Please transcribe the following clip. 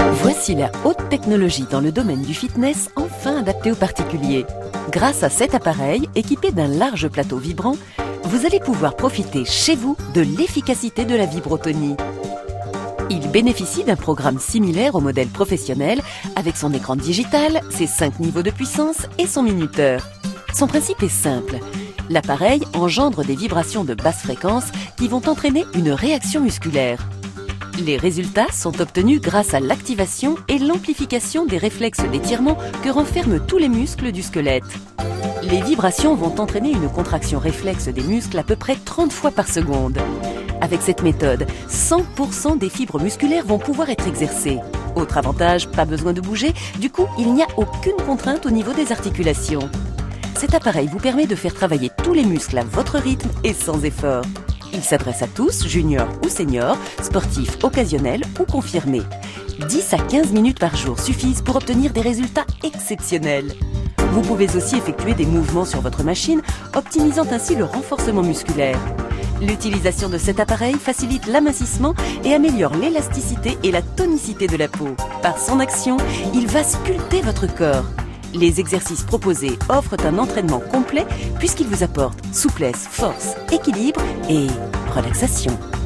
Voici la haute technologie dans le domaine du fitness, enfin adaptée aux particuliers. Grâce à cet appareil, équipé d'un large plateau vibrant, vous allez pouvoir profiter chez vous de l'efficacité de la vibrotonie. Il bénéficie d'un programme similaire au modèle professionnel, avec son écran digital, ses 5 niveaux de puissance et son minuteur. Son principe est simple. L'appareil engendre des vibrations de basse fréquence qui vont entraîner une réaction musculaire. Les résultats sont obtenus grâce à l'activation et l'amplification des réflexes d'étirement que renferment tous les muscles du squelette. Les vibrations vont entraîner une contraction réflexe des muscles à peu près 30 fois par seconde. Avec cette méthode, 100% des fibres musculaires vont pouvoir être exercées. Autre avantage, pas besoin de bouger, du coup il n'y a aucune contrainte au niveau des articulations. Cet appareil vous permet de faire travailler tous les muscles à votre rythme et sans effort. Il s'adresse à tous, juniors ou seniors, sportifs occasionnels ou confirmés. 10 à 15 minutes par jour suffisent pour obtenir des résultats exceptionnels. Vous pouvez aussi effectuer des mouvements sur votre machine, optimisant ainsi le renforcement musculaire. L'utilisation de cet appareil facilite l'amincissement et améliore l'élasticité et la tonicité de la peau. Par son action, il va sculpter votre corps. Les exercices proposés offrent un entraînement complet puisqu'ils vous apportent souplesse, force, équilibre et relaxation.